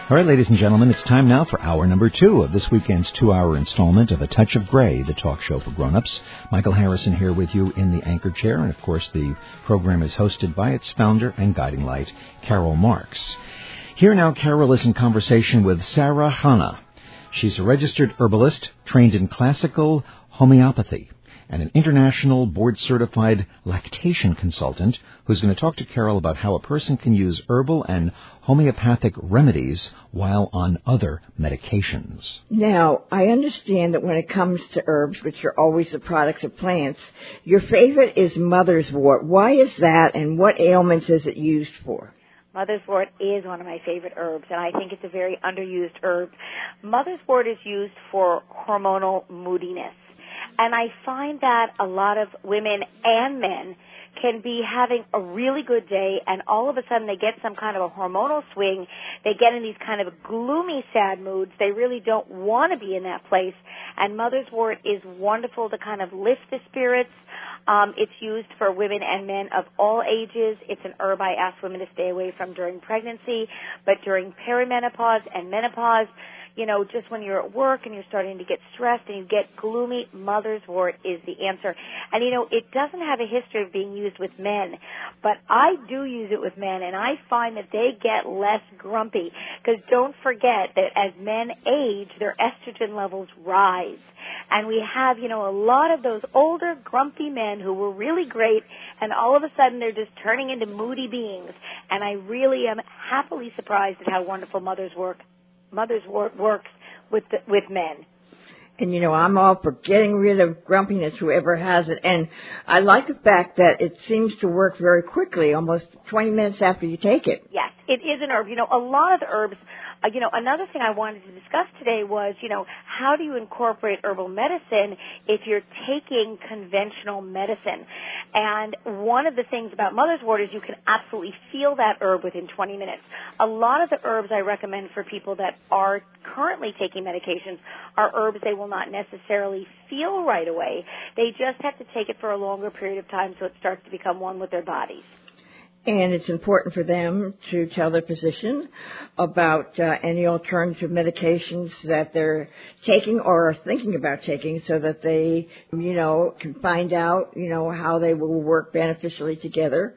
All right, ladies and gentlemen, it's time now for hour number 2 of this weekend's 2-hour installment of A Touch of Gray, the talk show for grown-ups. Michael Harrison here with you in the anchor chair, and of course the program is hosted by its founder and guiding light, Carol Marks. Here now, Carol is in conversation with Sarah Hanna. She's a registered herbalist trained in classical homeopathy and an international board-certified lactation consultant who's going to talk to Carol about how a person can use herbal and homeopathic remedies while on other medications. Now, I understand that when it comes to herbs, which are always the products of plants, your favorite is mother's wort. Why is that, and what ailments is it used for? Mother's wort is one of my favorite herbs, and I think it's a very underused herb. Mother's wort is used for hormonal moodiness. And I find that a lot of women and men can be having a really good day, and all of a sudden they get some kind of a hormonal swing. They get in these kind of gloomy, sad moods. They really don't want to be in that place. And mother's wort is wonderful to kind of lift the spirits. It's used for women and men of all ages. It's an herb I ask women to stay away from during pregnancy, but during perimenopause and menopause, you know, just when you're at work and you're starting to get stressed and you get gloomy, mother's wort is the answer. And, you know, it doesn't have a history of being used with men, but I do use it with men, and I find that they get less grumpy, because don't forget that as men age, their estrogen levels rise. And we have, you know, a lot of those older, grumpy men who were really great, and all of a sudden they're just turning into moody beings. And I really am happily surprised at how wonderful mother's wort works with men. And, you know, I'm all for getting rid of grumpiness, whoever has it. And I like the fact that it seems to work very quickly, almost 20 minutes after you take it. Yes, it is an herb. You know, a lot of the herbs, you know, another thing I wanted to discuss today was, you know, how do you incorporate herbal medicine if you're taking conventional medicine? And one of the things about mother's wort is you can absolutely feel that herb within 20 minutes. A lot of the herbs I recommend for people that are currently taking medications are herbs they will not necessarily feel right away. They just have to take it for a longer period of time so it starts to become one with their bodies. And it's important for them to tell their physician about any alternative medications that they're taking or are thinking about taking, so that they, you know, can find out, you know, how they will work beneficially together.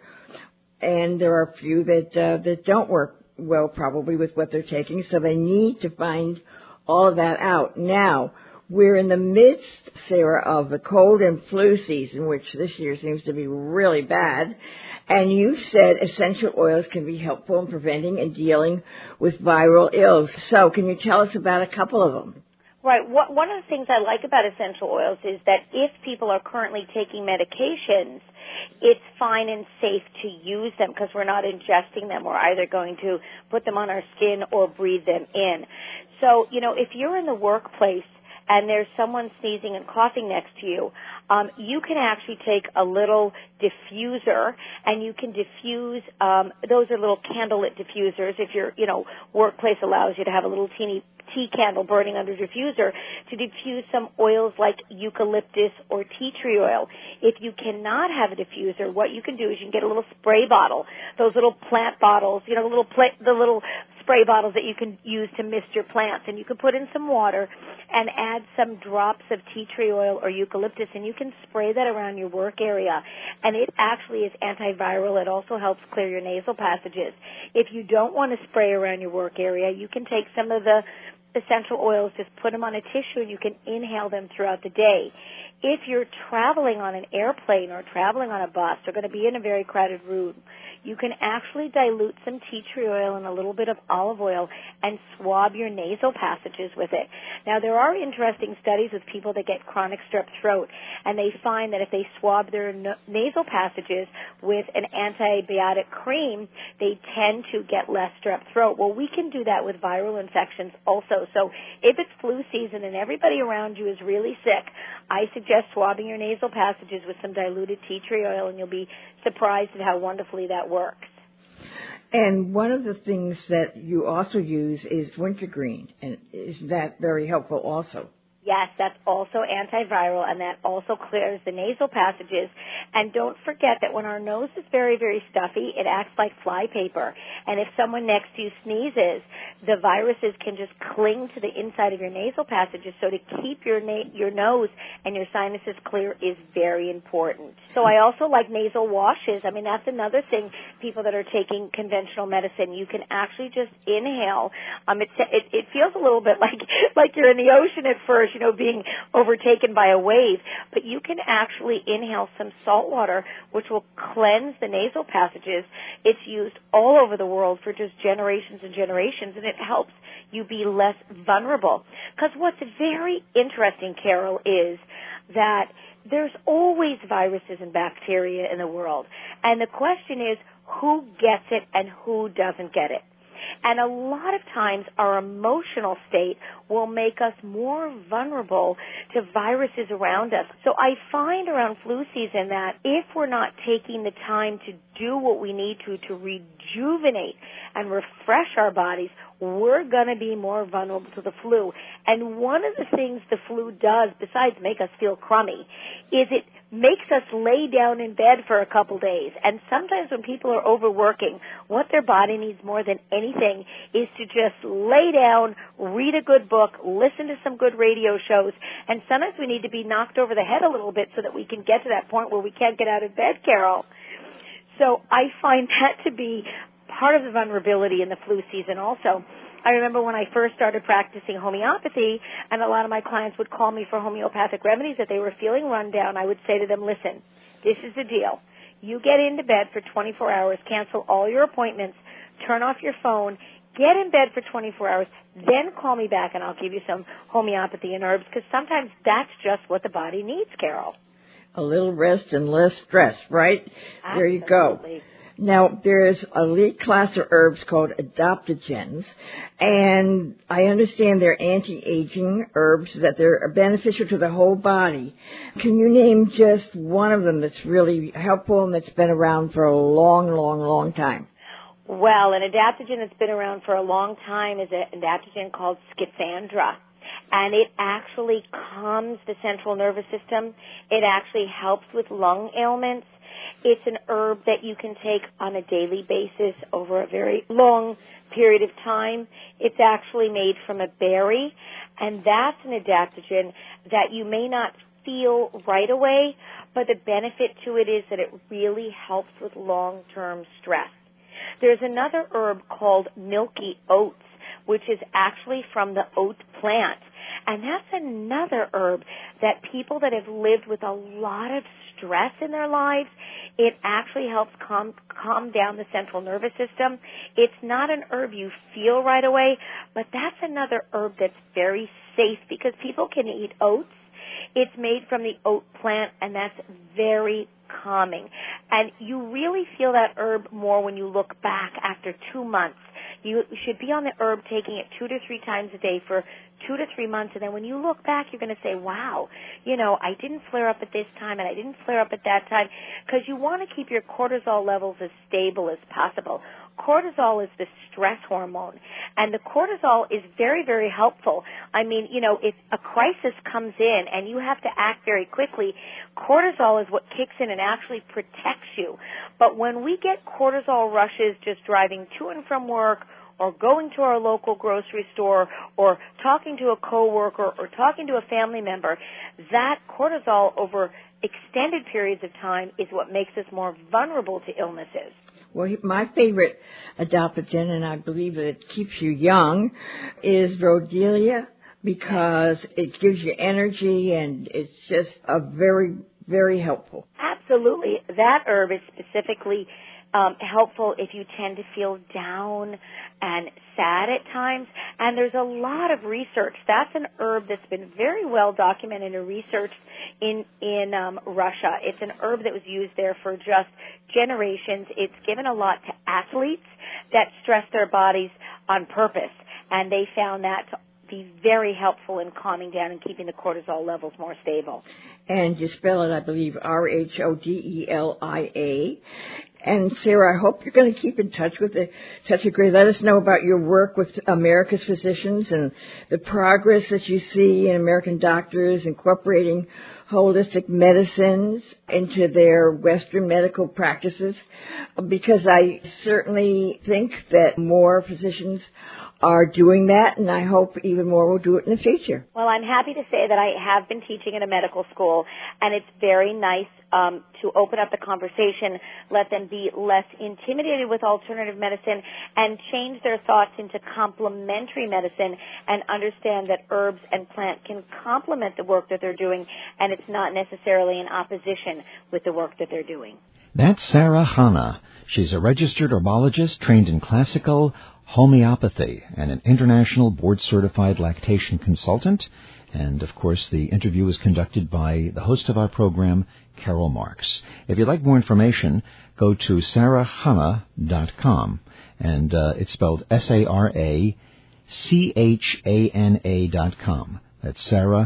And there are a few that don't work well probably with what they're taking, so they need to find all of that out. Now, we're in the midst, Sarah, of the cold and flu season, which this year seems to be really bad. And you said essential oils can be helpful in preventing and dealing with viral ills. So can you tell us about a couple of them? Right. One of the things I like about essential oils is that if people are currently taking medications, it's fine and safe to use them because we're not ingesting them. We're either going to put them on our skin or breathe them in. So, you know, if you're in the workplace and there's someone sneezing and coughing next to you, you can actually take a little diffuser and you can diffuse, those are little candlelit diffusers. If your, you know, workplace allows you to have a little teeny tea candle burning under diffuser to diffuse some oils like eucalyptus or tea tree oil. If you cannot have a diffuser, what you can do is you can get a little spray bottle, those little plant bottles, you know, the little spray bottles that you can use to mist your plants, and you can put in some water and add some drops of tea tree oil or eucalyptus, and you can spray that around your work area, and it actually is antiviral. It also helps clear your nasal passages. If you don't want to spray around your work area, you can take some of the essential oils, just put them on a tissue, and you can inhale them throughout the day. If you're traveling on an airplane or traveling on a bus or going to be in a very crowded room, you can actually dilute some tea tree oil and a little bit of olive oil and swab your nasal passages with it. Now, there are interesting studies with people that get chronic strep throat, and they find that if they swab their nasal passages with an antibiotic cream, they tend to get less strep throat. Well, we can do that with viral infections also. So if it's flu season and everybody around you is really sick, I suggest swabbing your nasal passages with some diluted tea tree oil, and you'll be surprised at how wonderfully that works. And one of the things that you also use is wintergreen, and is that very helpful also? Yes, that's also antiviral, and that also clears the nasal passages. And don't forget that when our nose is very, very stuffy, it acts like flypaper. And if someone next to you sneezes, the viruses can just cling to the inside of your nasal passages. So to keep your nose and your sinuses clear is very important. So I also like nasal washes. I mean, that's another thing. People that are taking conventional medicine, you can actually just inhale. It feels a little bit like you're in the ocean at first, being overtaken by a wave. But you can actually inhale some salt water, which will cleanse the nasal passages. It's used all over the world for just generations and generations, and it helps you be less vulnerable. Because what's very interesting, Carol, is that there's always viruses and bacteria in the world. And the question is, who gets it and who doesn't get it? And a lot of times our emotional state will make us more vulnerable to viruses around us. So I find around flu season that if we're not taking the time to do what we need to rejuvenate and refresh our bodies, we're going to be more vulnerable to the flu. And one of the things the flu does, besides make us feel crummy, is it makes us lay down in bed for a couple days. And sometimes when people are overworking, what their body needs more than anything is to just lay down, read a good book, listen to some good radio shows, and sometimes we need to be knocked over the head a little bit so that we can get to that point where we can't get out of bed, Carol. So I find that to be part of the vulnerability in the flu season also. I remember when I first started practicing homeopathy, and a lot of my clients would call me for homeopathic remedies that they were feeling run down. I would say to them, listen, this is the deal. You get into bed for 24 hours, cancel all your appointments, turn off your phone, get in bed for 24 hours, then call me back and I'll give you some homeopathy and herbs, because sometimes that's just what the body needs, Carol. A little rest and less stress, right? Absolutely. There you go. Now, there's a elite class of herbs called adaptogens, and I understand they're anti-aging herbs, that they're beneficial to the whole body. Can you name just one of them that's really helpful and that's been around for a long, long, long time? Well, an adaptogen that's been around for a long time is an adaptogen called Scaphandra. And it actually calms the central nervous system. It actually helps with lung ailments. It's an herb that you can take on a daily basis over a very long period of time. It's actually made from a berry, and that's an adaptogen that you may not feel right away, but the benefit to it is that it really helps with long-term stress. There's another herb called milky oats, which is actually from the oat plant. And that's another herb that people that have lived with a lot of stress in their lives, it actually helps calm down the central nervous system. It's not an herb you feel right away, but that's another herb that's very safe because people can eat oats. It's made from the oat plant, and that's very calming. And you really feel that herb more when you look back after 2 months. You should be on the herb taking it 2 to 3 times a day for 2 to 3 months, and then when you look back, you're going to say, wow, I didn't flare up at this time, and I didn't flare up at that time, because you want to keep your cortisol levels as stable as possible. Cortisol is the stress hormone, and the cortisol is very, very helpful. I mean, if a crisis comes in and you have to act very quickly, cortisol is what kicks in and actually protects you. But when we get cortisol rushes just driving to and from work, or going to our local grocery store, or talking to a coworker, or talking to a family member, that cortisol over extended periods of time is what makes us more vulnerable to illnesses. Well, my favorite adaptogen, and I believe that it keeps you young, is Rhodiola, because it gives you energy, and it's just a very, very helpful. Absolutely. That herb is specifically helpful if you tend to feel down and sad at times. And there's a lot of research. That's an herb that's been very well documented and researched in Russia. It's an herb that was used there for just generations. It's given a lot to athletes that stress their bodies on purpose, and they found that to be very helpful in calming down and keeping the cortisol levels more stable. And you spell it, I believe, Rhodelia. And Sarah, I hope you're going to keep in touch with the Touch of Gray. Let us know about your work with America's physicians and the progress that you see in American doctors incorporating holistic medicines into their Western medical practices, because I certainly think that more physicians are doing that, and I hope even more will do it in the future. Well, I'm happy to say that I have been teaching in a medical school, and it's very nice to open up the conversation, let them be less intimidated with alternative medicine, and change their thoughts into complementary medicine and understand that herbs and plant can complement the work that they're doing, and it's not necessarily in opposition with the work that they're doing. That's Sarah Hanna. She's a registered herbologist trained in classical homeopathy and an international board-certified lactation consultant. And, of course, the interview was conducted by the host of our program, Carol Marks. If you'd like more information, go to sarahhanna.com. And it's spelled SarahChana.com. That's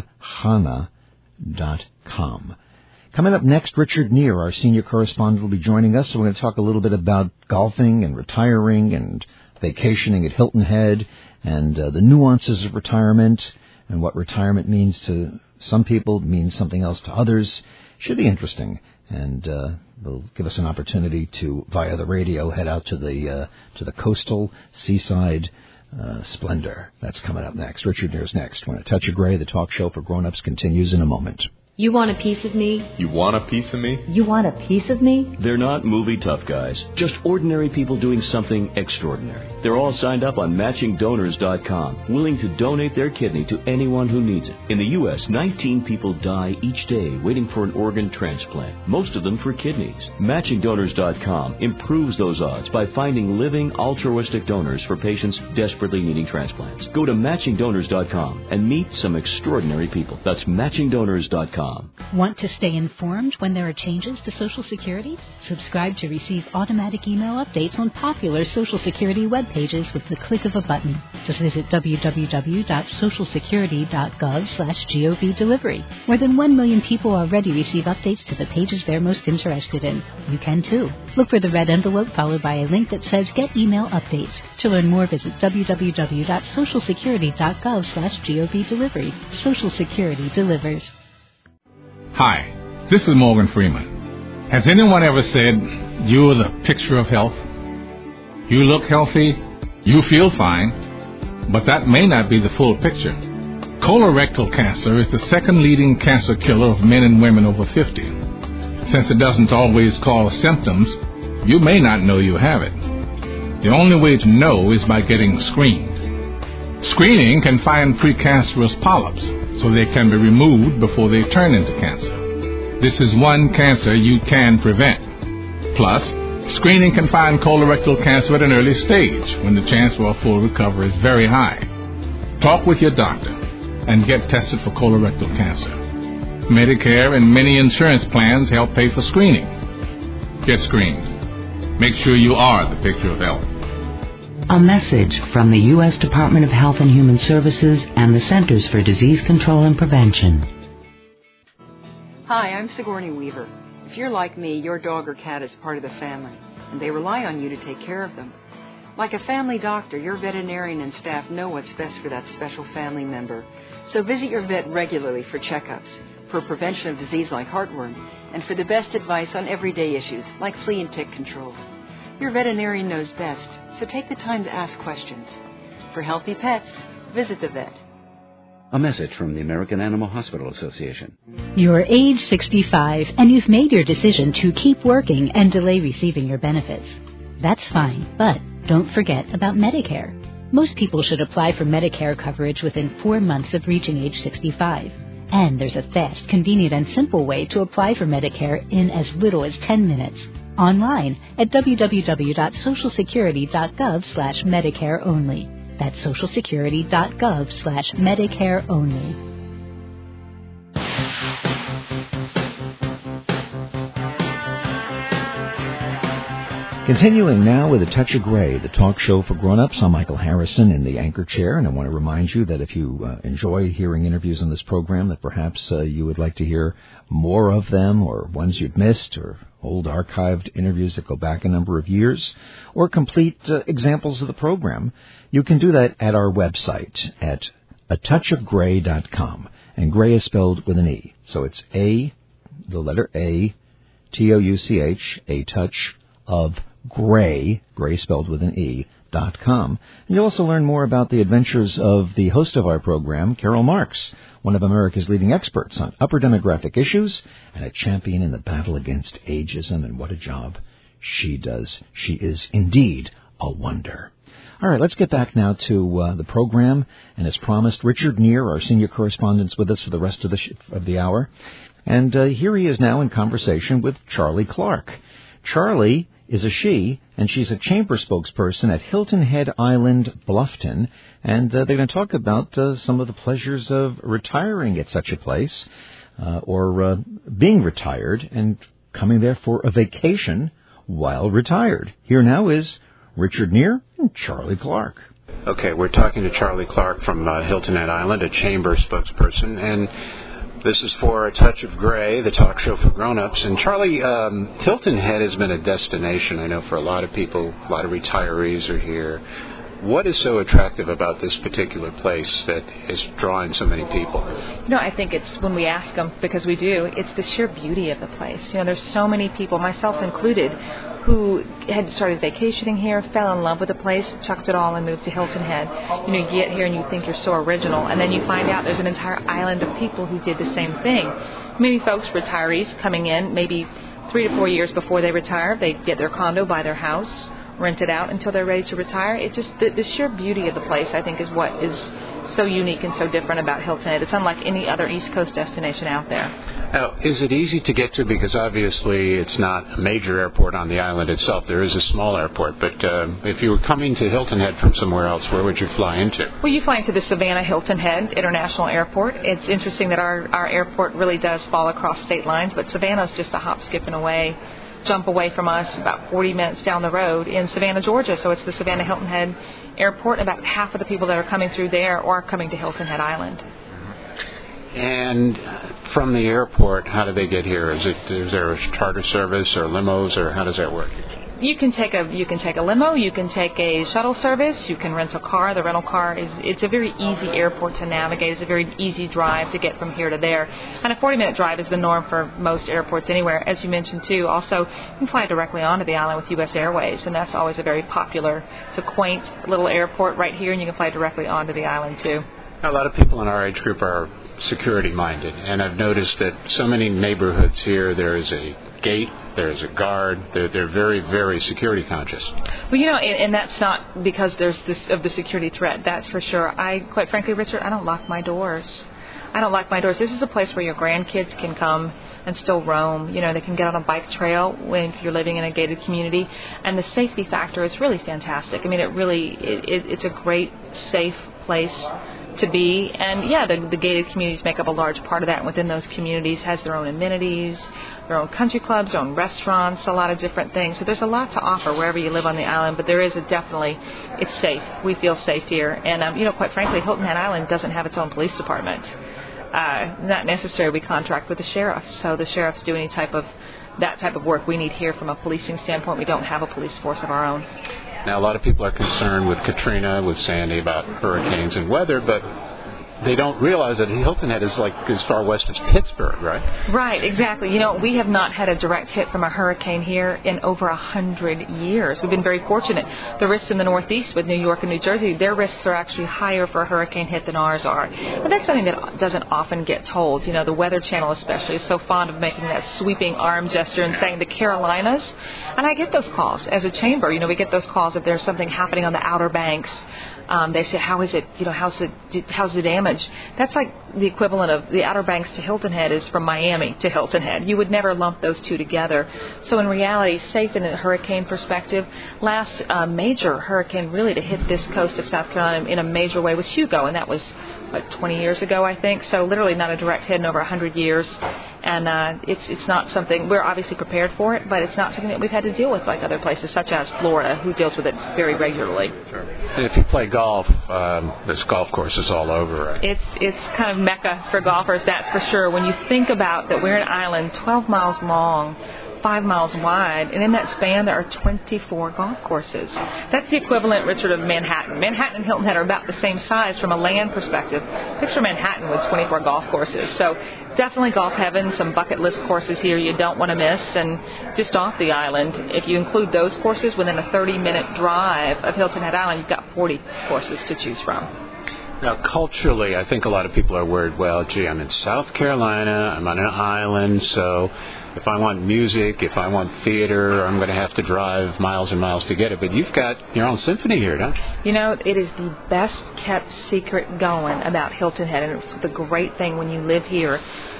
sarahhanna.com. Coming up next, Richard Neer, our senior correspondent, will be joining us. So we're going to talk a little bit about golfing and retiring and vacationing at Hilton Head and the nuances of retirement and what retirement means to some people, means something else to others. Should be interesting. And will give us an opportunity to, via the radio, head out to the coastal seaside splendor. That's coming up next. Richard Neer's next. When A Touch of Gray, the talk show for grown-ups, continues in a moment. You want a piece of me? You want a piece of me? You want a piece of me? They're not movie tough guys, just ordinary people doing something extraordinary. They're all signed up on MatchingDonors.com, willing to donate their kidney to anyone who needs it. In the U.S., 19 people die each day waiting for an organ transplant, most of them for kidneys. MatchingDonors.com improves those odds by finding living altruistic donors for patients desperately needing transplants. Go to MatchingDonors.com and meet some extraordinary people. That's MatchingDonors.com. Want to stay informed when there are changes to Social Security? Subscribe to receive automatic email updates on popular Social Security web pages with the click of a button. Just visit www.socialsecurity.gov/GOV delivery. More than 1 million people already receive updates to the pages they're most interested in. You can too. Look for the red envelope followed by a link that says Get Email Updates. To learn more, visit www.socialsecurity.gov/GOV delivery. Social Security delivers. Hi, this is Morgan Freeman. Has anyone ever said, you're the picture of health? You look healthy, you feel fine, but that may not be the full picture. Colorectal cancer is the second leading cancer killer of men and women over 50. Since it doesn't always cause symptoms, you may not know you have it. The only way to know is by getting screened. Screening can find precancerous polyps, so they can be removed before they turn into cancer. This is one cancer you can prevent. Plus, screening can find colorectal cancer at an early stage when the chance for a full recovery is very high. Talk with your doctor and get tested for colorectal cancer. Medicare and many insurance plans help pay for screening. Get screened. Make sure you are the picture of health. A message from the U.S. Department of Health and Human Services and the Centers for Disease Control and Prevention. Hi, I'm Sigourney Weaver. If you're like me, your dog or cat is part of the family, and they rely on you to take care of them. Like a family doctor, your veterinarian and staff know what's best for that special family member. So visit your vet regularly for checkups, for prevention of disease like heartworm, and for the best advice on everyday issues like flea and tick control. Your veterinarian knows best, so take the time to ask questions. For healthy pets, visit the vet. A message from the American Animal Hospital Association. You're age 65 and you've made your decision to keep working and delay receiving your benefits. That's fine, but don't forget about Medicare. Most people should apply for Medicare coverage within 4 months of reaching age 65. And there's a fast, convenient, and simple way to apply for Medicare in as little as 10 minutes. Online at www.socialsecurity.gov/Medicare only. That's socialsecurity.gov/Medicare only. Continuing now with A Touch of Gray, the talk show for grown-ups. I'm Michael Harrison in the anchor chair, and I want to remind you that if you enjoy hearing interviews on this program, that perhaps you would like to hear more of them or ones you've missed or old archived interviews that go back a number of years, or complete examples of the program, you can do that at our website at atouchofgray.com. And Gray is spelled with an E. So it's A, the letter A, Touch, a touch of Gray, Gray spelled with an E, .com. And you'll also learn more about the adventures of the host of our program, Carol Marks, one of America's leading experts on upper demographic issues and a champion in the battle against ageism. And what a job she does. She is indeed a wonder. All right, let's get back now to the program. And as promised, Richard Neer, our senior correspondent, is with us for the rest of the hour. And here he is now in conversation with Charlie Clark. Charlie is a she, and she's a chamber spokesperson at Hilton Head Island, Bluffton. And they're going to talk about some of the pleasures of retiring at such a place, or being retired and coming there for a vacation while retired. Here now is Richard Neer and Charlie Clark. Okay, we're talking to Charlie Clark from Hilton Head Island, a chamber spokesperson, and this is for A Touch of Gray, the talk show for grown-ups. And Charlie, Hilton Head has been a destination, I know, for a lot of people. A lot of retirees are here. What is so attractive about this particular place that is drawing so many people? I think it's when we ask them, because we do, it's the sheer beauty of the place. There's so many people, myself included, who had started vacationing here, fell in love with the place, chucked it all and moved to Hilton Head. You get here and you think you're so original, and then you find out there's an entire island of people who did the same thing. Many folks, retirees, coming in maybe 3 to 4 years before they retire, they get their condo, buy their house, rent it out until they're ready to retire. It just, the sheer beauty of the place, I think, is what is so unique and so different about Hilton Head. It's unlike any other East Coast destination out there. Now, is it easy to get to? Because obviously it's not a major airport on the island itself. There is a small airport. But if you were coming to Hilton Head from somewhere else, where would you fly into? Well, you fly into the Savannah Hilton Head International Airport. It's interesting that our airport really does fall across state lines, but Savannah's just a hop, skip, and jump away from us, about 40 minutes down the road in Savannah, Georgia. So it's the Savannah Hilton Head Airport. About half of the people that are coming through there are coming to Hilton Head Island. And from the airport, how do they get here? Is there a charter service or limos, or how does that work? You can take a limo, you can take a shuttle service, you can rent a car. The rental car it's a very easy airport to navigate. It's a very easy drive to get from here to there. And a 40-minute drive is the norm for most airports anywhere. As you mentioned too, also you can fly directly onto the island with U.S. Airways, and that's always a very popular, it's a quaint little airport right here, and you can fly directly onto the island too. A lot of people in our age group are security-minded, and I've noticed that so many neighborhoods here, there is a gate, there's a guard, they're very, very security conscious. Well, and that's not because there's the security threat, that's for sure. Quite frankly, Richard, I don't lock my doors. This is a place where your grandkids can come and still roam. They can get on a bike trail if you're living in a gated community, and the safety factor is really fantastic. I mean, it's a great, safe place to be. And yeah, the gated communities make up a large part of that. And within those communities has their own amenities, their own country clubs, their own restaurants, a lot of different things. So there's a lot to offer wherever you live on the island, but there is it's safe. We feel safe here. And, quite frankly, Hilton Head Island doesn't have its own police department. Not necessary. We contract with the sheriff. So the sheriffs do that type of work we need here from a policing standpoint. We don't have a police force of our own. Now, a lot of people are concerned with Katrina, with Sandy, about hurricanes and weather, but they don't realize that Hilton Head is like as far west as Pittsburgh, right? Right, exactly. We have not had a direct hit from a hurricane here in over 100 years. We've been very fortunate. The risks in the Northeast with New York and New Jersey, their risks are actually higher for a hurricane hit than ours are. But that's something that doesn't often get told. The Weather Channel especially is so fond of making that sweeping arm gesture and saying the Carolinas. And I get those calls as a chamber. We get those calls if there's something happening on the Outer Banks. They say, how is it, how's the damage? That's like the equivalent of the Outer Banks to Hilton Head is from Miami to Hilton Head. You would never lump those two together. So in reality, safe in a hurricane perspective, last major hurricane really to hit this coast of South Carolina in a major way was Hugo, and that was, 20 years ago, I think. So literally not a direct hit in over 100 years. And it's not something, we're obviously prepared for it, but it's not something that we've had to deal with like other places, such as Florida, who deals with it very regularly. Sure. And if you play golf, there's golf courses all over, right? It's kind of mecca for golfers, that's for sure. When you think about that we're an island 12 miles long, 5 miles wide, and in that span there are 24 golf courses. That's the equivalent, Richard, of Manhattan. Manhattan and Hilton Head are about the same size from a land perspective. Picture Manhattan with 24 golf courses. So definitely golf heaven, some bucket list courses here you don't want to miss. And just off the island, if you include those courses within a 30-minute drive of Hilton Head Island, you've got 40 courses to choose from. Now, culturally, I think a lot of people are worried, well, gee, I'm in South Carolina, I'm on an island, so if I want music, if I want theater, I'm going to have to drive miles and miles to get it. But you've got your own symphony here, don't you? You know, it is the best kept secret going about Hilton Head, and it's the great thing when you live here.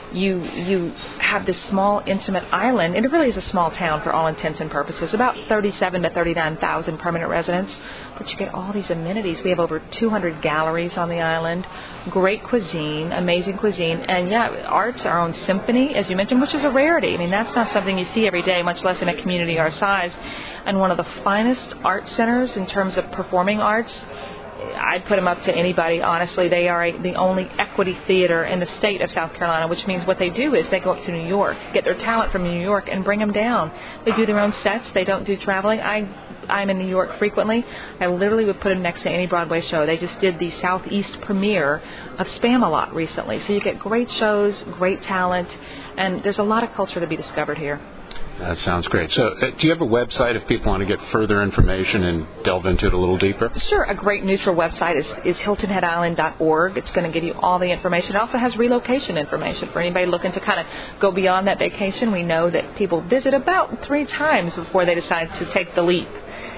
You have this small, intimate island, and it really is a small town for all intents and purposes, about 37 to 39,000 permanent residents, but you get all these amenities. We have over 200 galleries on the island, great cuisine, amazing cuisine, and art's our own symphony, as you mentioned, which is a rarity. I mean, that's not something you see every day, much less in a community our size, and one of the finest art centers in terms of performing arts. I'd put them up to anybody, honestly. They are the only equity theater in the state of South Carolina, which means what they do is they go up to New York, get their talent from New York, and bring them down. They do their own sets. They don't do traveling. I'm in New York frequently. I literally would put them next to any Broadway show. They just did the Southeast premiere of Spamalot recently. So you get great shows, great talent, and there's a lot of culture to be discovered here. That sounds great. So do you have a website if people want to get further information and delve into it a little deeper? Sure. A great neutral website is HiltonHeadIsland.org. It's going to give you all the information. It also has relocation information for anybody looking to kind of go beyond that vacation. We know that people visit about 3 times before they decide to take the leap.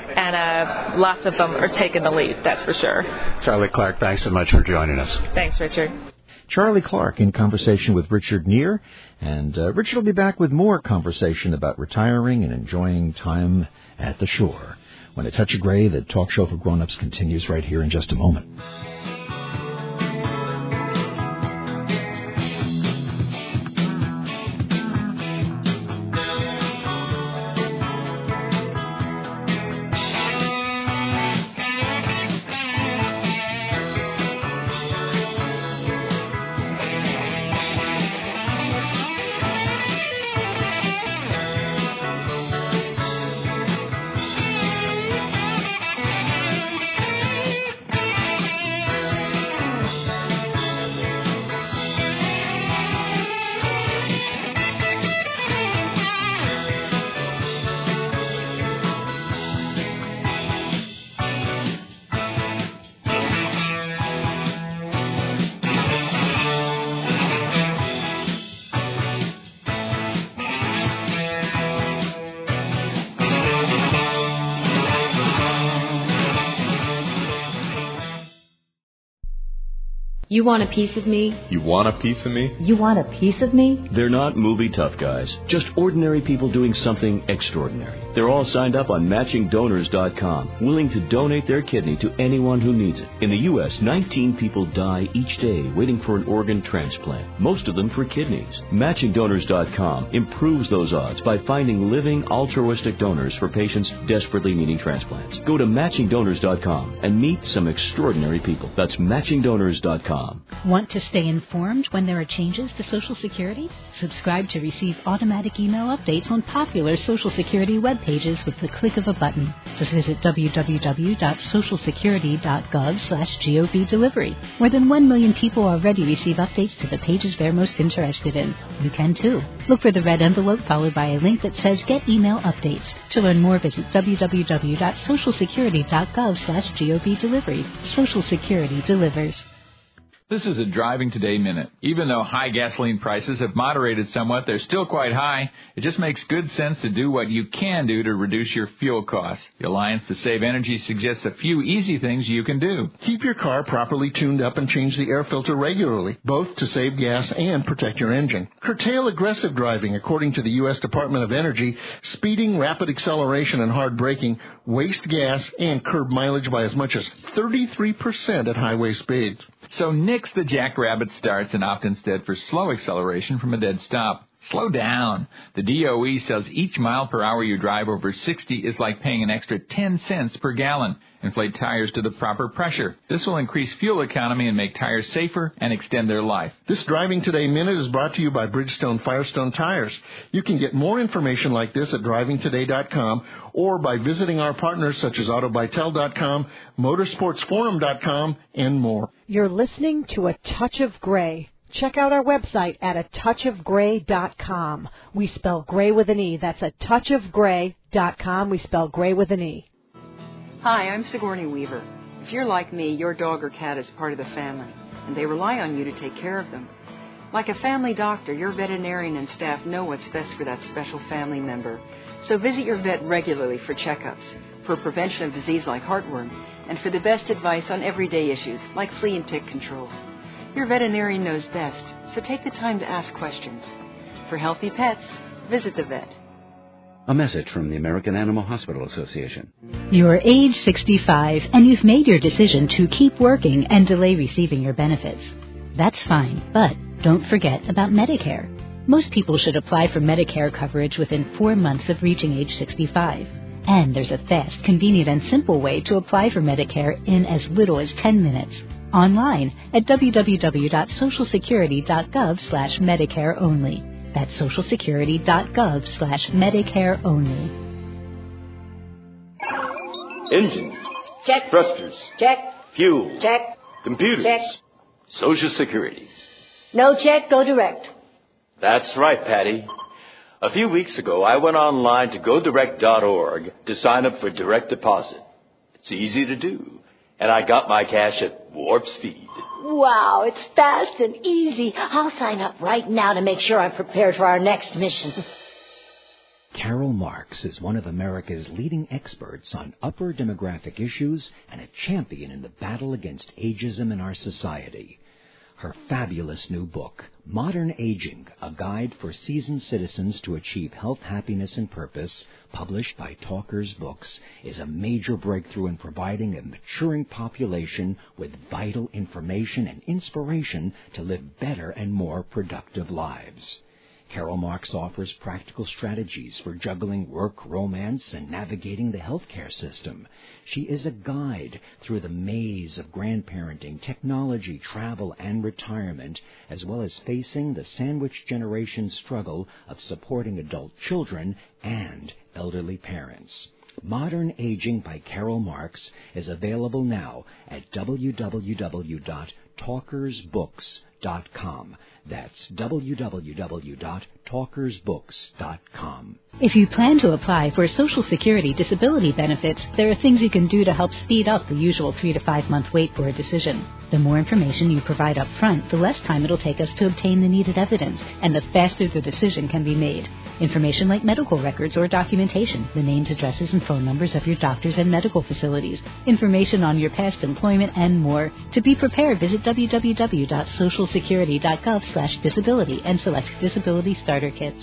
And lots of them are taking the leap, that's for sure. Charlie Clark, thanks so much for joining us. Thanks, Richard. Charlie Clark in conversation with Richard Neer. And Richard will be back with more conversation about retiring and enjoying time at the shore. When A Touch of Gray, the talk show for grown-ups, continues right here in just a moment. You want a piece of me? You want a piece of me? You want a piece of me? They're not movie tough guys, just ordinary people doing something extraordinary. They're all signed up on MatchingDonors.com, willing to donate their kidney to anyone who needs it. In the U.S., 19 people die each day waiting for an organ transplant, most of them for kidneys. MatchingDonors.com improves those odds by finding living altruistic donors for patients desperately needing transplants. Go to MatchingDonors.com and meet some extraordinary people. That's MatchingDonors.com. Want to stay informed when there are changes to Social Security? Subscribe to receive automatic email updates on popular Social Security web pages with the click of a button. Just visit www.socialsecurity.gov/GOB delivery. More than 1 million people already receive updates to the pages they're most interested in. You can too. Look for the red envelope followed by a link that says Get Email Updates. To learn more, visit www.socialsecurity.gov/GOB delivery. Social Security delivers. This is a Driving Today Minute. Even though high gasoline prices have moderated somewhat, they're still quite high. It just makes good sense to do what you can do to reduce your fuel costs. The Alliance to Save Energy suggests a few easy things you can do. Keep your car properly tuned up and change the air filter regularly, both to save gas and protect your engine. Curtail aggressive driving. According to the U.S. Department of Energy, speeding, rapid acceleration, and hard braking waste gas and curb mileage by as much as 33% at highway speeds. So nix the jackrabbit starts and opt instead for slow acceleration from a dead stop. Slow down. The DOE says each mile per hour you drive over 60 is like paying an extra 10 cents per gallon. Inflate tires to the proper pressure. This will increase fuel economy and make tires safer and extend their life. This Driving Today Minute is brought to you by Bridgestone Firestone Tires. You can get more information like this at drivingtoday.com or by visiting our partners such as autobytel.com, motorsportsforum.com, and more. You're listening to A Touch of Gray. Check out our website at atouchofgray.com. We spell gray with an E. That's atouchofgray.com. We spell gray with an E. Hi, I'm Sigourney Weaver. If you're like me, your dog or cat is part of the family, and they rely on you to take care of them. Like a family doctor, your veterinarian and staff know what's best for that special family member. So visit your vet regularly for checkups, for prevention of disease like heartworm, and for the best advice on everyday issues like flea and tick control. Your veterinarian knows best, so take the time to ask questions. For healthy pets, visit the vet. A message from the American Animal Hospital Association. You're age 65 and you've made your decision to keep working and delay receiving your benefits. That's fine, but don't forget about Medicare. Most people should apply for Medicare coverage within 4 months of reaching age 65. And there's a fast, convenient, and simple way to apply for Medicare in as little as 10 minutes. Online at www.socialsecurity.gov/Medicare only. That's socialsecurity.gov/Medicare only. Engines. Check. Thrusters. Check. Fuel. Check. Computers. Check. Social Security. No check, go direct. That's right, Patty. A few weeks ago, I went online to GoDirect.org to sign up for direct deposit. It's easy to do. And I got my cash at warp speed. Wow, it's fast and easy. I'll sign up right now to make sure I'm prepared for our next mission. Carol Marks is one of America's leading experts on upper demographic issues and a champion in the battle against ageism in our society. Her fabulous new book, Modern Aging, A Guide for Seasoned Citizens to Achieve Health, Happiness, and Purpose, published by Talkers Books, is a major breakthrough in providing a maturing population with vital information and inspiration to live better and more productive lives. Carol Marks offers practical strategies for juggling work, romance, and navigating the healthcare system. She is a guide through the maze of grandparenting, technology, travel, and retirement, as well as facing the sandwich generation struggle of supporting adult children and elderly parents. Modern Aging by Carol Marks is available now at www.talkersbooks.com. That's www.talkersbooks.com. If you plan to apply for Social Security disability benefits, there are things you can do to help speed up the usual 3 to 5 month wait for a decision. The more information you provide up front, the less time it'll take us to obtain the needed evidence, and the faster the decision can be made. Information like medical records or documentation, the names, addresses, and phone numbers of your doctors and medical facilities, information on your past employment, and more. To be prepared, visit www.socialsecurity.gov/disability and select Disability Starter Kits.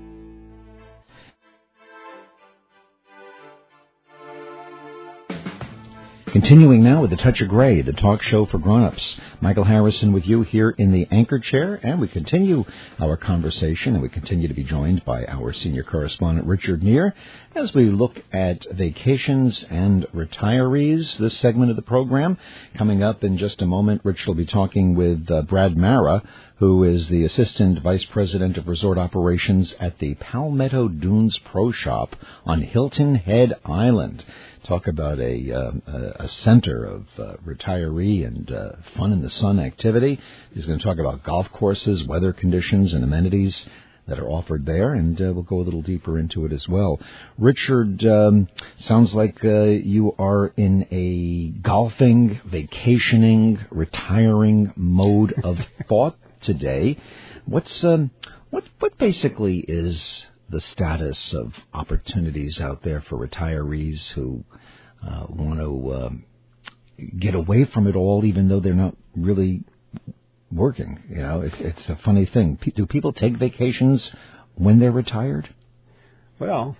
Continuing now with A Touch of Gray, the talk show for grown-ups. Michael Harrison with you here in the anchor chair, and we continue our conversation, and we continue to be joined by our senior correspondent, Richard Neer, as we look at vacations and retirees, this segment of the program. Coming up in just a moment, Rich will be talking with Brad Mara, who is the Assistant Vice President of Resort Operations at the Palmetto Dunes Pro Shop on Hilton Head Island. Talk about a center of retiree and fun in the sun activity. He's going to talk about golf courses, weather conditions, and amenities that are offered there, and we'll go a little deeper into it as well. Richard, sounds like you are in a golfing, vacationing, retiring mode of thought today. What basically is the status of opportunities out there for retirees who want to get away from it all, even though they're not really working? You know, it's a funny thing. Do people take vacations when they're retired? Well,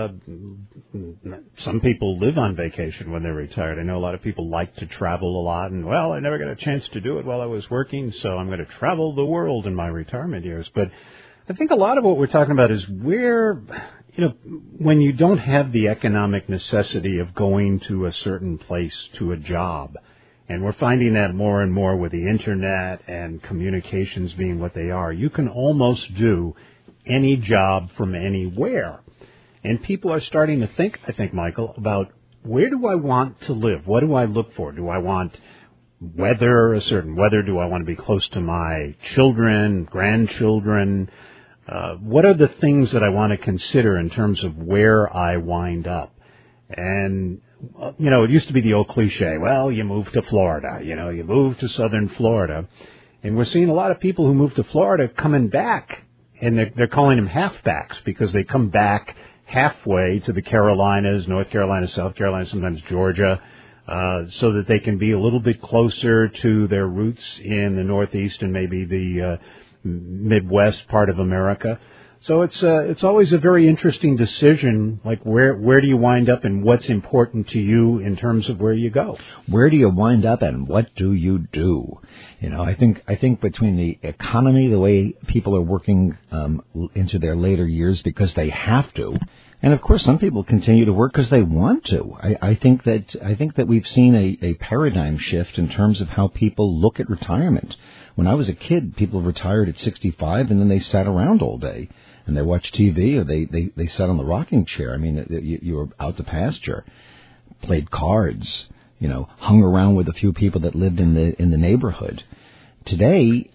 some people live on vacation when they're retired. I know a lot of people like to travel a lot, and, well, I never got a chance to do it while I was working, so I'm going to travel the world in my retirement years. But I think a lot of what we're talking about is where, when you don't have the economic necessity of going to a certain place to a job, and we're finding that more and more with the Internet and communications being what they are, you can almost do any job from anywhere. And people are starting to think, I think, Michael, about where do I want to live? What do I look for? Do I want weather, a certain weather? Do I want to be close to my children, grandchildren? What are the things that I want to consider in terms of where I wind up? And, it used to be the old cliche, well, you move to Florida, you move to southern Florida. And we're seeing a lot of people who move to Florida coming back, and they're calling them halfbacks because they come back halfway to the Carolinas, North Carolina, South Carolina, sometimes Georgia, so that they can be a little bit closer to their roots in the Northeast and maybe the Midwest part of America. So it's always a very interesting decision, like where do you wind up and what's important to you in terms of where you go. Where do you wind up and what do you do? I think between the economy, the way people are working into their later years because they have to, and of course some people continue to work because they want to. I think that we've seen a paradigm shift in terms of how people look at retirement. When I was a kid, people retired at 65 and then they sat around all day. And they watched TV, or they sat on the rocking chair. I mean, you were out to pasture, played cards, hung around with a few people that lived in the neighborhood. Today,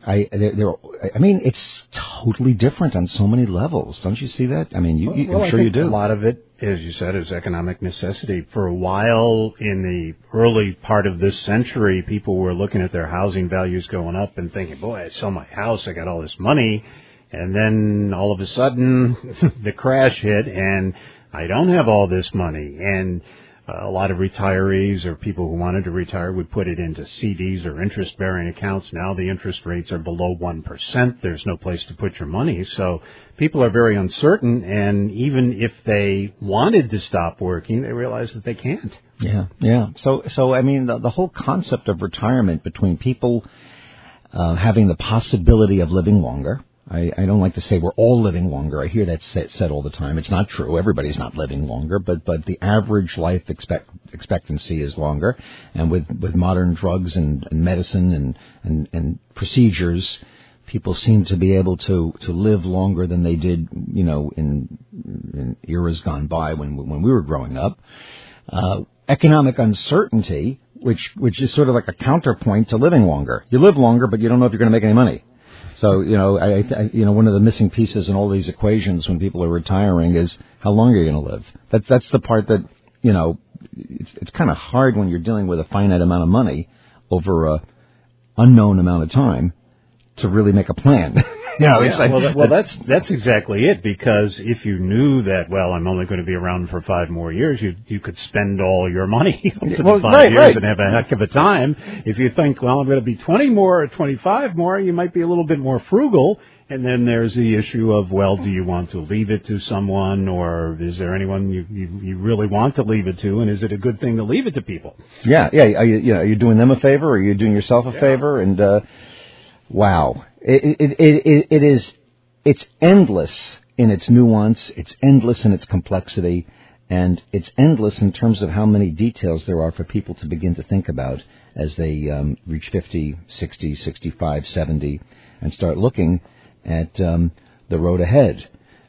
it's totally different on so many levels. Don't you see that? I mean, I'm sure you do. A lot of it, as you said, is economic necessity. For a while in the early part of this century, people were looking at their housing values going up and thinking, boy, I sell my house, I got all this money. And then all of a sudden the crash hit and I don't have all this money. And a lot of retirees or people who wanted to retire would put it into CDs or interest-bearing accounts. Now the interest rates are below 1%. There's no place to put your money. So people are very uncertain. And even if they wanted to stop working, they realize that they can't. Yeah. So I mean, the whole concept of retirement between people having the possibility of living longer. I don't like to say we're all living longer. I hear that said all the time. It's not true. Everybody's not living longer, but the average life expectancy is longer. And with modern drugs and medicine and procedures, people seem to be able to live longer than they did, in eras gone by when we were growing up. Economic uncertainty, which is sort of like a counterpoint to living longer. You live longer, but you don't know if you're going to make any money. So, one of the missing pieces in all these equations when people are retiring is how long are you going to live? That's the part that, it's kind of hard when you're dealing with a finite amount of money over a unknown amount of time to really make a plan. That's exactly it, because if you knew that, I'm only going to be around for 5 more years, you could spend all your money for the 5 years and have a heck of a time. If you think, I'm going to be 20 more or 25 more, you might be a little bit more frugal. And then there's the issue of, do you want to leave it to someone, or is there anyone you really want to leave it to, and is it a good thing to leave it to people? Yeah. Are you doing them a favor, or are you doing yourself a favor? And wow. It's endless in its nuance, it's endless in its complexity, and it's endless in terms of how many details there are for people to begin to think about as they reach 50, 60, 65, 70, and start looking at the road ahead.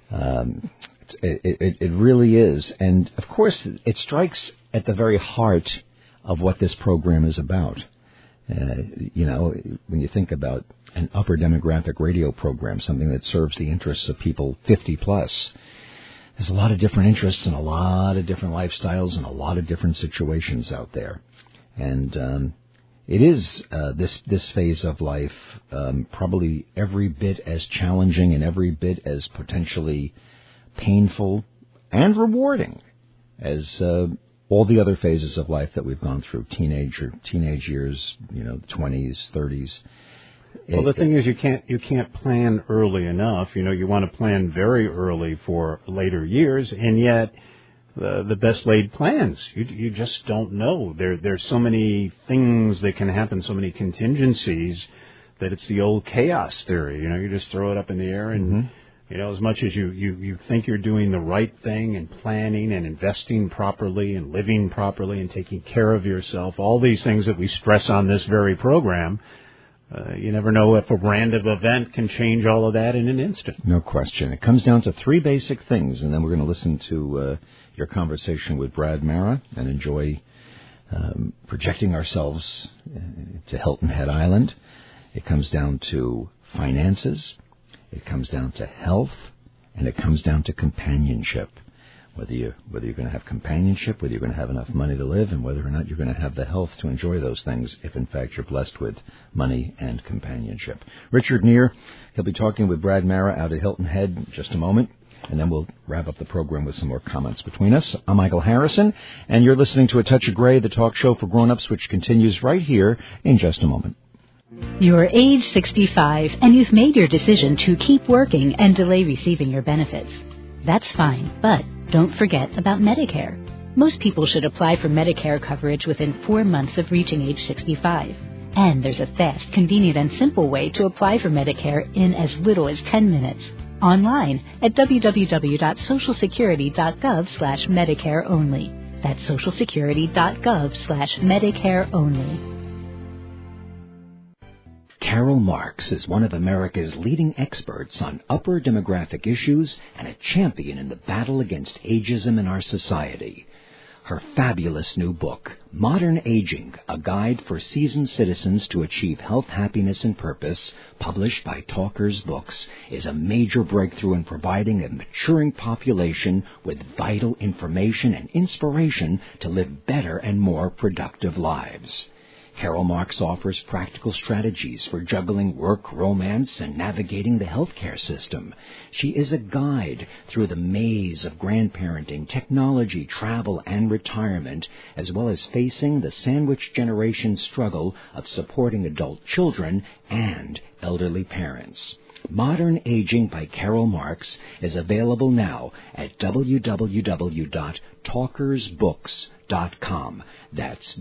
It really is. And, of course, it strikes at the very heart of what this program is about. When you think about an upper demographic radio program, something that serves the interests of people 50 plus, there's a lot of different interests and a lot of different lifestyles and a lot of different situations out there. And it is this phase of life probably every bit as challenging and every bit as potentially painful and rewarding as all the other phases of life that we've gone through, teenage years, 20s, 30s. Well, the thing is, you can't plan early enough. You want to plan very early for later years, and yet the best laid plans, you just don't know. There's so many things that can happen, so many contingencies, that it's the old chaos theory. You just throw it up in the air and You know, as much as you think you're doing the right thing and planning and investing properly and living properly and taking care of yourself, all these things that we stress on this very program, you never know if a random event can change all of that in an instant. No question. It comes down to three basic things, and then we're going to listen to your conversation with Brad Mara and enjoy projecting ourselves to Hilton Head Island. It comes down to finances. It comes down to health, and it comes down to companionship. Whether you're going to have companionship, whether you're going to have enough money to live, and whether or not you're going to have the health to enjoy those things if, in fact, you're blessed with money and companionship. Richard Neer, he'll be talking with Brad Mara out at Hilton Head in just a moment, and then we'll wrap up the program with some more comments between us. I'm Michael Harrison, and you're listening to A Touch of Gray, the talk show for grown-ups, which continues right here in just a moment. You're age 65 and you've made your decision to keep working and delay receiving your benefits. That's fine, but don't forget about Medicare. Most people should apply for Medicare coverage within 4 months of reaching age 65. And there's a fast, convenient, and simple way to apply for Medicare in as little as 10 minutes. Online at www.socialsecurity.gov/Medicare only. That's socialsecurity.gov/Medicare only. Carol Marks is one of America's leading experts on upper demographic issues and a champion in the battle against ageism in our society. Her fabulous new book, Modern Aging, A Guide for Seasoned Citizens to Achieve Health, Happiness, and Purpose, published by Talkers Books, is a major breakthrough in providing a maturing population with vital information and inspiration to live better and more productive lives. Carol Marks offers practical strategies for juggling work, romance, and navigating the healthcare system. She is a guide through the maze of grandparenting, technology, travel, and retirement, as well as facing the sandwich generation struggle of supporting adult children and elderly parents. Modern Aging by Carol Marks is available now at www.talkersbooks.com. That's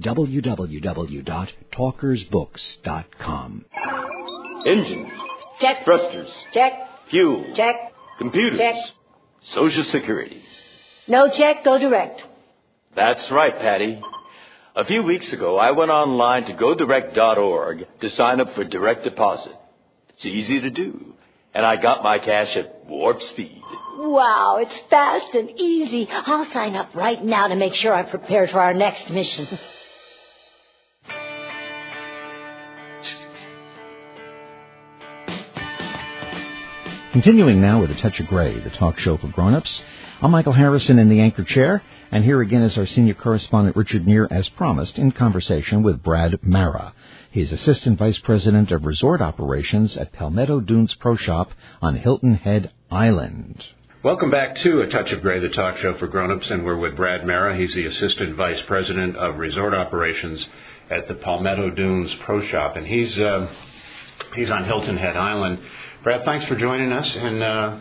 www.talkersbooks.com. Engine. Check. Thrusters. Check. Fuel. Check. Computers. Check. Social Security. No check, go direct. That's right, Patty. A few weeks ago, I went online to GoDirect.org to sign up for direct deposit. It's easy to do, and I got my cash at warp speed. Wow, it's fast and easy. I'll sign up right now to make sure I'm prepared for our next mission. Continuing now with A Touch of Gray, the talk show for grown-ups. I'm Michael Harrison in the anchor chair, and here again is our senior correspondent Richard Neer, as promised, in conversation with Brad Mara. He is Assistant Vice President of Resort Operations at Palmetto Dunes Pro Shop on Hilton Head Island. Welcome back to A Touch of Gray, the talk show for grown-ups, and we're with Brad Mara. He's the Assistant Vice President of Resort Operations at the Palmetto Dunes Pro Shop, and he's on Hilton Head Island. Brad, thanks for joining us, and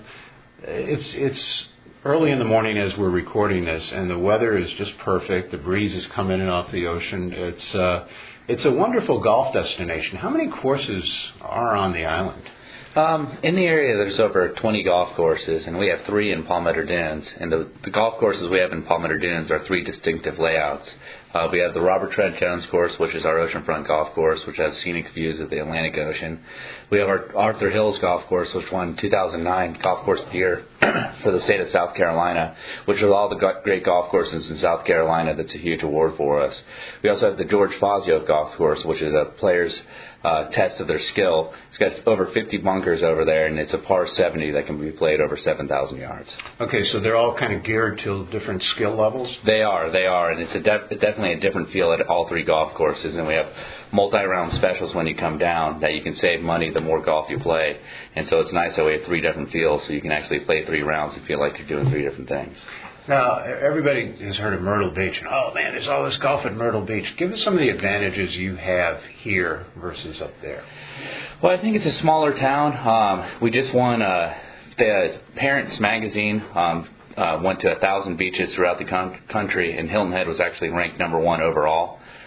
it's early in the morning as we're recording this, and the weather is just perfect. The breeze is coming in off the ocean. It's a wonderful golf destination. How many courses are on the island? In the area, there's over 20 golf courses, and we have 3 in Palmetto Dunes. And the golf courses we have in Palmetto Dunes are 3 distinctive layouts. We have the Robert Trent Jones course, which is our oceanfront golf course, which has scenic views of the Atlantic Ocean. We have our Arthur Hills golf course, which won 2009 Golf Course of the Year for the state of South Carolina, which are all the great golf courses in South Carolina. That's a huge award for us. We also have the George Fazio golf course, which is a player's test of their skill. It's got over 50 bunkers over there, and it's a par 70 that can be played over 7,000 yards. Okay, so they're all kind of geared to different skill levels? They are, and it's definitely a different feel at all 3 golf courses, and we have multi-round specials when you come down that you can save money the more golf you play, and so it's nice that we have 3 different feels, so you can actually play 3 rounds and feel like you're doing 3 different things. Now, everybody has heard of Myrtle Beach, and oh man, there's all this golf at Myrtle Beach. Give us some of the advantages you have here versus up there. Well, I think it's a smaller town. We just won the Parents Magazine went to 1,000 beaches throughout the country, and Hilton Head was actually ranked number 1 overall.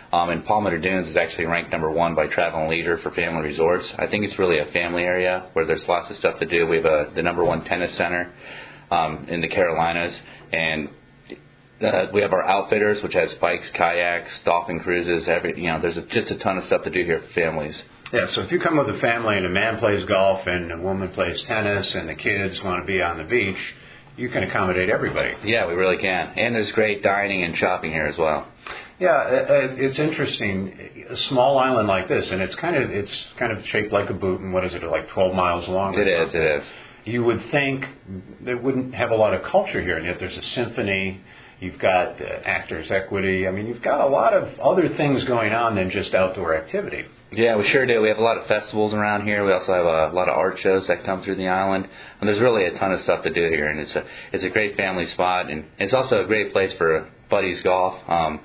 And Palmetto Dunes is actually ranked number 1 by Travel + Leisure for family resorts. I think it's really a family area where there's lots of stuff to do. We have the number 1 tennis center in the Carolinas, and we have our outfitters, which has bikes, kayaks, dolphin cruises. There's just a ton of stuff to do here for families. Yeah, so if you come with a family and a man plays golf and a woman plays tennis and the kids want to be on the beach, you can accommodate everybody. Yeah, we really can. And there's great dining and shopping here as well. Yeah, it's interesting. A small island like this, and it's kind of shaped like a boot, and what is it, like 12 miles long? It is. You would think they wouldn't have a lot of culture here, and yet there's a symphony. You've got Actors Equity. I mean, you've got a lot of other things going on than just outdoor activity. Yeah, we sure do. We have a lot of festivals around here. We also have a lot of art shows that come through the island. And there's really a ton of stuff to do here. And it's a great family spot. And it's also a great place for buddies golf.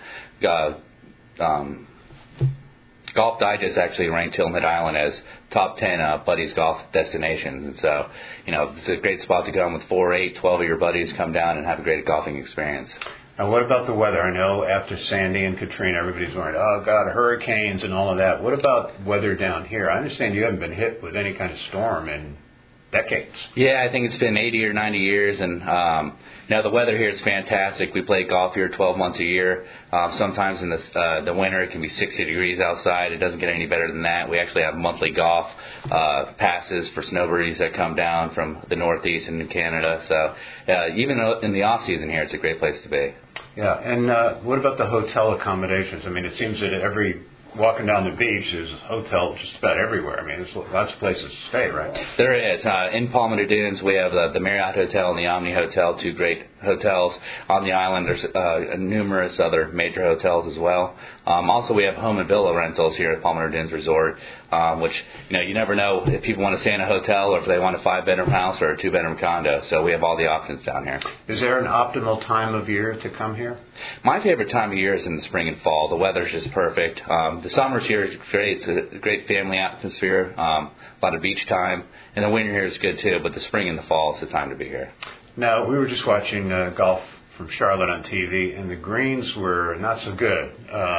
Golf Digest actually ranked Hilton Head Island as top 10 buddies golf destinations. And so, it's a great spot to go in with 4, 8, 12 of your buddies, come down and have a great golfing experience. Now, what about the weather? I know after Sandy and Katrina, everybody's worried, oh, God, hurricanes and all of that. What about weather down here? I understand you haven't been hit with any kind of storm in decades. Yeah, I think it's been 80 or 90 years, and now the weather here is fantastic. We play golf here 12 months a year. Sometimes in the winter it can be 60 degrees outside. It doesn't get any better than that. We actually have monthly golf passes for snowbirdies that come down from the Northeast and Canada. So even in the off season here, it's a great place to be. Yeah, and what about the hotel accommodations? I mean, it seems that walking down the beach, there's a hotel just about everywhere. I mean, there's lots of places to stay, right? There is. In Palmetto Dunes, we have the Marriott Hotel and the Omni Hotel, 2 great hotels. On the island, there's numerous other major hotels as well. Also, we have home and villa rentals here at Palmetto Dunes Resort, which, you never know if people want to stay in a hotel or if they want a 5-bedroom house or a 2-bedroom condo. So we have all the options down here. Is there an optimal time of year to come here? My favorite time of year is in the spring and fall. The weather's just perfect. The summers here is great. It's a great family atmosphere, a lot of beach time. And the winter here is good too, but the spring and the fall is the time to be here. Now, we were just watching golf from Charlotte on TV, and the greens were not so good.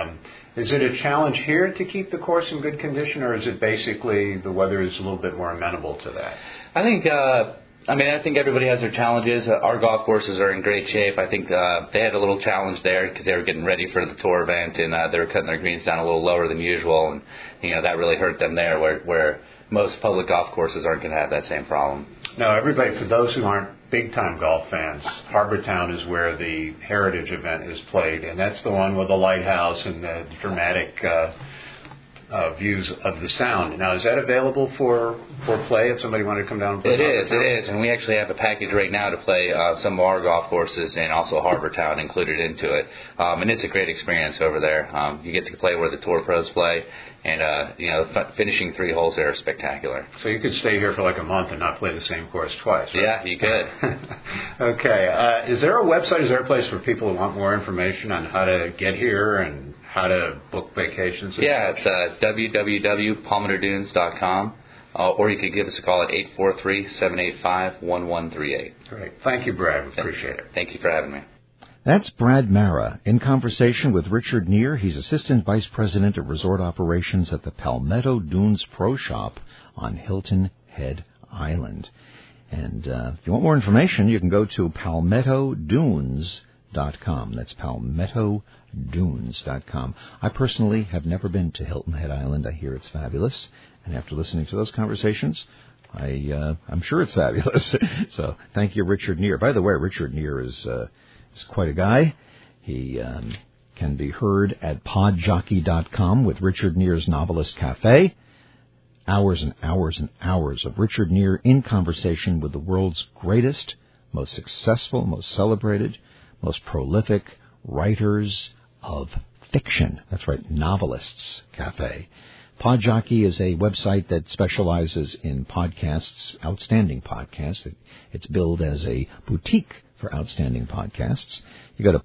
Is it a challenge here to keep the course in good condition, or is it basically the weather is a little bit more amenable to that? I think everybody has their challenges. Our golf courses are in great shape. I think they had a little challenge there because they were getting ready for the tour event, and they were cutting their greens down a little lower than usual, and that really hurt them there, where most public golf courses aren't going to have that same problem. Now, everybody, for those who aren't big-time golf fans, Harbor Town is where the Heritage event is played, and that's the one with the lighthouse and the dramatic views of the sound. Now, is that available for play if somebody wanted to come down and play? It is, and we actually have a package right now to play some of our golf courses and also Harbor Town included into it. And it's a great experience over there. You get to play where the tour pros play, and finishing 3 holes there are spectacular. So you could stay here for like a month and not play the same course twice, right? Yeah, you could. Okay. Is there a website, is there a place for people who want more information on how to get here and how to book vacations? Yeah, it's www.palmettodunes.com, or you could give us a call at 843-785-1138. Great. Thank you, Brad. Appreciate it. Thank you for having me. That's Brad Mara in conversation with Richard Neer. He's Assistant Vice President of Resort Operations at the Palmetto Dunes Pro Shop on Hilton Head Island. And if you want more information, you can go to palmettodunes.com. That's palmettodunes.com. I personally have never been to Hilton Head Island. I hear it's fabulous. And after listening to those conversations, I'm sure it's fabulous. So thank you, Richard Neer. By the way, Richard Neer is quite a guy. He can be heard at podjockey.com with Richard Neer's Novelist Cafe. Hours and hours and hours of Richard Neer in conversation with the world's greatest, most successful, most celebrated, most prolific writers of fiction. That's right, Novelists Cafe. Podjockey is a website that specializes in podcasts, outstanding podcasts. It's billed as a boutique for outstanding podcasts. You go to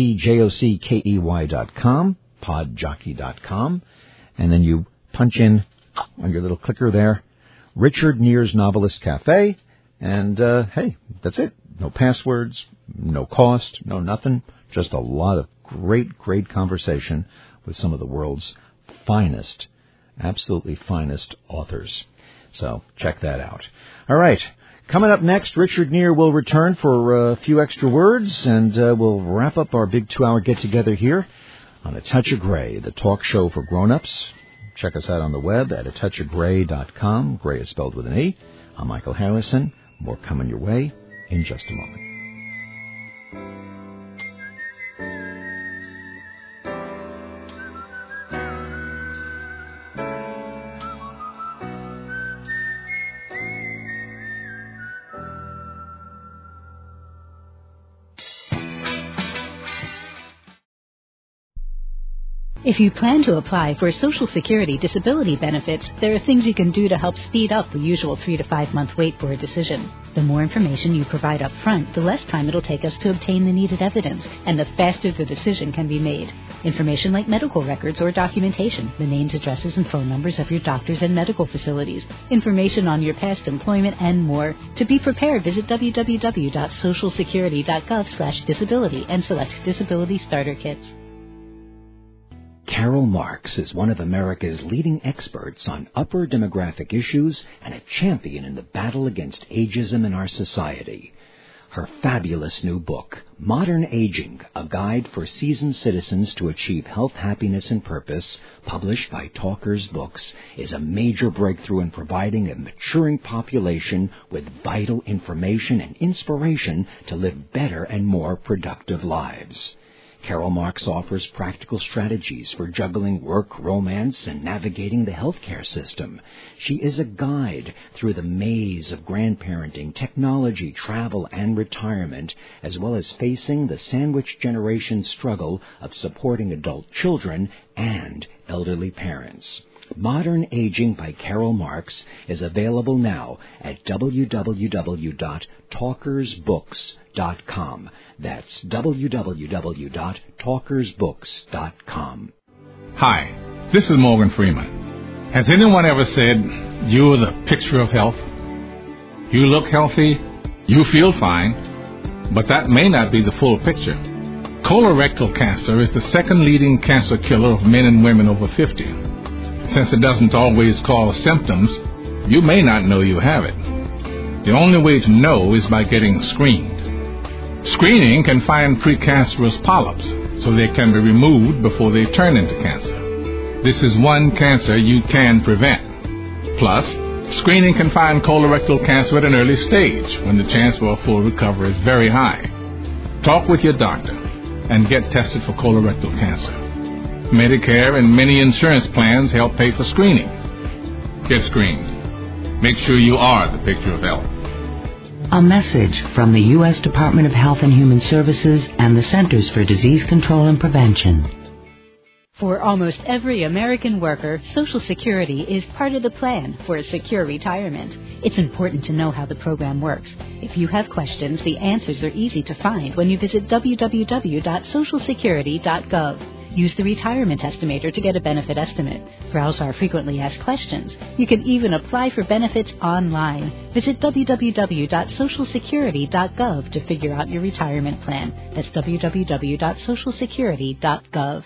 podjockey.com, podjockey.com, and then you punch in on your little clicker there, Richard Neer's Novelist Cafe, and hey, that's it. No passwords, no cost, no nothing, just a lot of great, great conversation with some of the world's finest, absolutely finest authors. So check that out. All right. Coming up next, Richard Neer will return for a few extra words, and we'll wrap up our big 2-hour get-together here on A Touch of Gray, the talk show for grown-ups. Check us out on the web at atouchofgray.com. Gray is spelled with an E. I'm Michael Harrison. More coming your way in just a moment. If you plan to apply for Social Security disability benefits, there are things you can do to help speed up the usual 3 to 5 month wait for a decision. The more information you provide up front, the less time it'll take us to obtain the needed evidence, and the faster the decision can be made. Information like medical records or documentation, the names, addresses, and phone numbers of your doctors and medical facilities, information on your past employment, and more. To be prepared, visit www.socialsecurity.gov/disability and select Disability Starter Kits. Carol Marks is one of America's leading experts on upper demographic issues and a champion in the battle against ageism in our society. Her fabulous new book, Modern Aging, A Guide for Seasoned Citizens to Achieve Health, Happiness, and Purpose, published by Talkers Books, is a major breakthrough in providing a maturing population with vital information and inspiration to live better and more productive lives. Carol Marks offers practical strategies for juggling work, romance, and navigating the healthcare system. She is a guide through the maze of grandparenting, technology, travel, and retirement, as well as facing the sandwich generation struggle of supporting adult children and elderly parents. Modern Aging by Carol Marks is available now at www.talkersbooks.com. That's www.talkersbooks.com. Hi, this is Morgan Freeman. Has anyone ever said, you're the picture of health? You look healthy, you feel fine, but that may not be the full picture. Colorectal cancer is the second leading cancer killer of men and women over 50. Since it doesn't always cause symptoms, you may not know you have it. The only way to know is by getting screened. Screening can find precancerous polyps, so they can be removed before they turn into cancer. This is one cancer you can prevent. Plus, screening can find colorectal cancer at an early stage, when the chance for a full recovery is very high. Talk with your doctor and get tested for colorectal cancer. Medicare and many insurance plans help pay for screening. Get screened. Make sure you are the picture of health. A message from the U.S. Department of Health and Human Services and the Centers for Disease Control and Prevention. For almost every American worker, Social Security is part of the plan for a secure retirement. It's important to know how the program works. If you have questions, the answers are easy to find when you visit www.socialsecurity.gov. Use the retirement estimator to get a benefit estimate. Browse our frequently asked questions. You can even apply for benefits online. Visit www.socialsecurity.gov to figure out your retirement plan. That's www.socialsecurity.gov.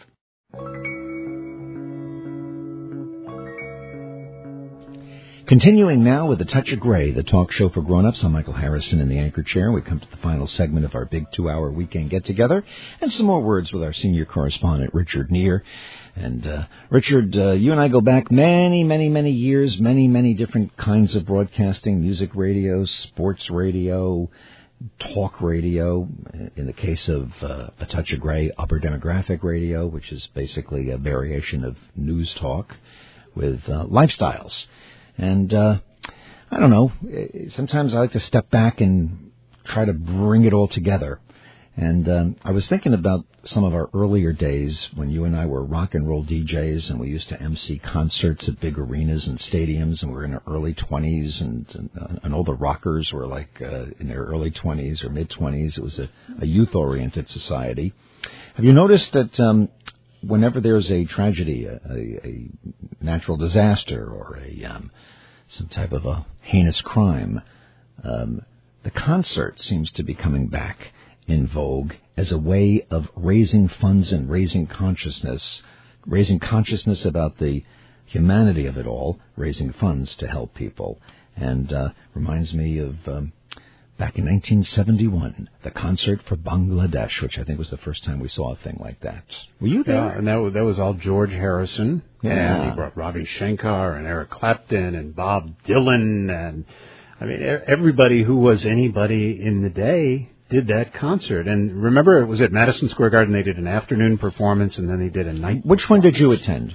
Continuing now with A Touch of Gray, the talk show for grown-ups. I'm Michael Harrison in the anchor chair. We come to the final segment of our big 2-hour weekend get-together, and some more words with our senior correspondent, Richard Neer. And Richard, you and I go back many, many, many years, many, many different kinds of broadcasting, music radio, sports radio, talk radio. In the case of A Touch of Gray, upper demographic radio, which is basically a variation of news talk with lifestyles. And I don't know, sometimes I like to step back and try to bring it all together. And I was thinking about some of our earlier days when you and I were rock and roll DJs, and we used to MC concerts at big arenas and stadiums, and we were in our early 20s, and all the rockers were like in their early 20s or mid-20s. It was a youth-oriented society. Have you noticed that whenever there's a tragedy, a natural disaster, or some type of a heinous crime, the concert seems to be coming back. in vogue as a way of raising funds and raising consciousness about the humanity of it all, raising funds to help people. And reminds me of back in 1971, the concert for Bangladesh, which I think was the first time we saw a thing like that. Were you there? Yeah, and that was all George Harrison. Yeah. And he brought Ravi Shankar and Eric Clapton and Bob Dylan. And, I mean, everybody who was anybody in the day did that concert. And remember, it was at Madison Square Garden. They did an afternoon performance, and then they did a night Which one did you attend?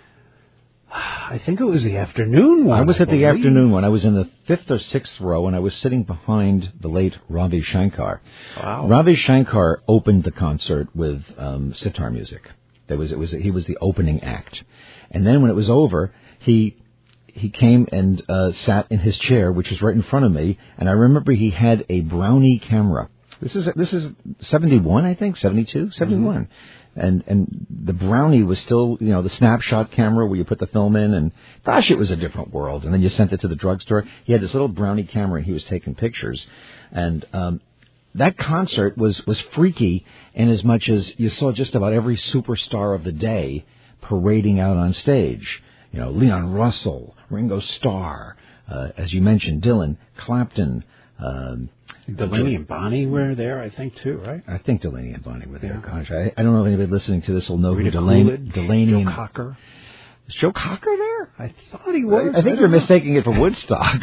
I think it was the afternoon one. I was at the afternoon one. I was in the 5th or 6th row, and I was sitting behind the late Ravi Shankar. Wow. Ravi Shankar opened the concert with sitar music. He was the opening act. And then when it was over, he came and sat in his chair, which is right in front of me, and I remember he had a Brownie camera. This is 71, I think, 72, 71. Mm-hmm. And the Brownie was still, the snapshot camera where you put the film in, and gosh, it was a different world. And then you sent it to the drugstore. He had this little Brownie camera, and he was taking pictures. And that concert was freaky in as much as you saw just about every superstar of the day parading out on stage. Leon Russell, Ringo Starr, as you mentioned, Dylan, Clapton, Delaney and Bonnie were there, I think, too, right? I think Delaney and Bonnie were there. Gosh, I don't know if anybody listening to this will know Rita who Coolidge, Delaney Joe Cocker. Is Joe Cocker there? I thought he was. I think you're mistaking it for Woodstock.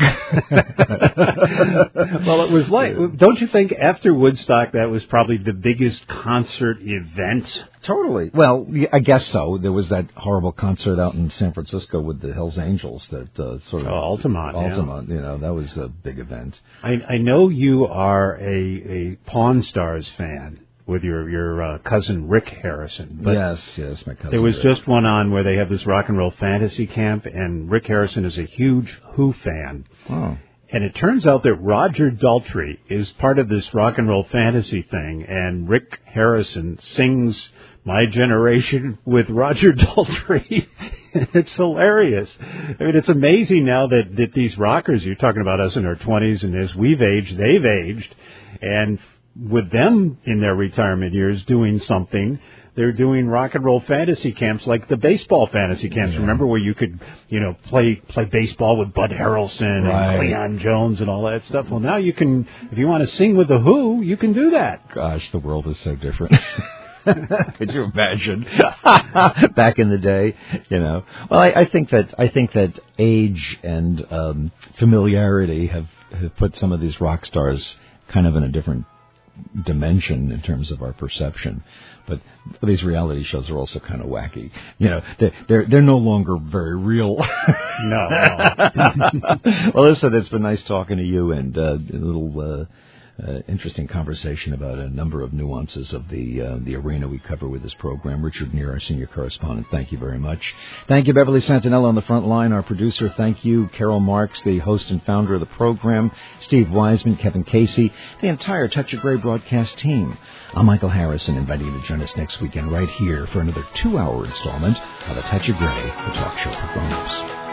Well, it was like, don't you think after Woodstock that was probably the biggest concert event? Totally. Well, I guess so. There was that horrible concert out in San Francisco with the Hells Angels that sort of... Altamont. Yeah. That was a big event. I know you are a Pawn Stars fan with your cousin Rick Harrison. But yes, my cousin there was Rick. just one on where they have this rock and roll fantasy camp, and Rick Harrison is a huge Who fan. Oh. And it turns out that Roger Daltrey is part of this rock and roll fantasy thing, and Rick Harrison sings My Generation with Roger Daltrey. It's hilarious. I mean, it's amazing now that these rockers, you're talking about us in our 20s, and as we've aged, they've aged, and with them in their retirement years doing something, they're doing rock and roll fantasy camps like the baseball fantasy camps. Yeah. Remember where you could, play baseball with Bud Harrelson and Cleon Jones and all that stuff? Well, now you can, if you want to sing with the Who, you can do that. Gosh, the world is so different. Could you imagine? Back in the day, Well, I think that age and familiarity have put some of these rock stars kind of in a different dimension in terms of our perception, but these reality shows are also kind of wacky. They're no longer very real. No. Well, listen, it's been nice talking to you, and a little interesting conversation about a number of nuances of the arena we cover with this program. Richard Neer, our senior correspondent, thank you very much. Thank you, Beverly Santinella on the front line, our producer. Thank you, Carol Marks, the host and founder of the program, Steve Wiseman, Kevin Casey, the entire Touch of Grey broadcast team. I'm Michael Harrison, inviting you to join us next weekend right here for another 2-hour installment of A Touch of Grey, the talk show for grown-ups.